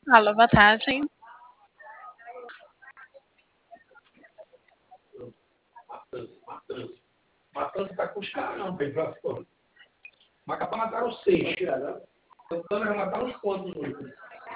Alô, boa tarde. Matança tá com os caras não, velho, pra fora. Mas capaz mataram 6. Tentando arrematar uns pontos hoje.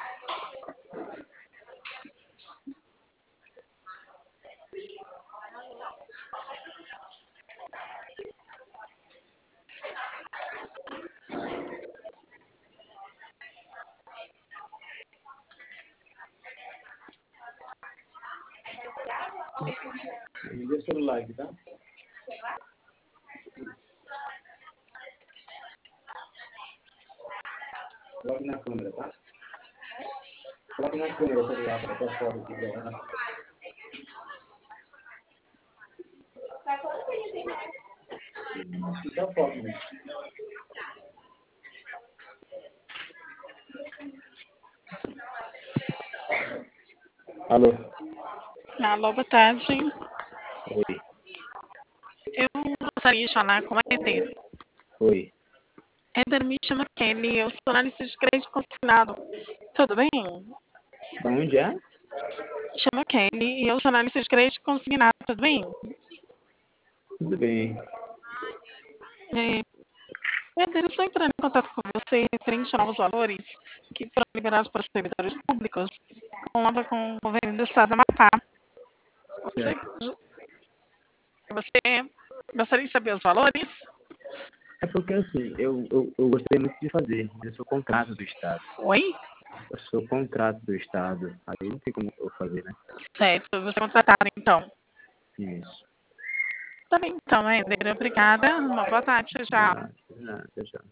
Me dê o celular aqui, tá? Coloque na câmera, tá? Coloque na câmera o celular para tua foto aqui, né? Fica a foto, né? Alô? Alô, boa tarde. Oi. Eu gostaria de falar com a Éder. Oi. Éder, me chama Kelly, eu sou analista de crédito consignado. Tudo bem? Da onde é? Me chamo Kelly e eu sou analista de crédito consignado. Tudo bem? Tudo bem. Éder, eu estou entrando em contato com você referente a novos valores que foram liberados para os servidores públicos com o governo do estado do Amapá. Certo. Você gostaria de saber os valores? É porque assim, eu gostaria muito de fazer. Eu sou contrato do Estado. Oi? Eu sou contrato do Estado. Aí não tem como eu fazer, né? Certo, você é contratado então. Isso. Tá bem, então, Éder. Obrigada. Uma boa tarde. Tchau. Nada, nada, já.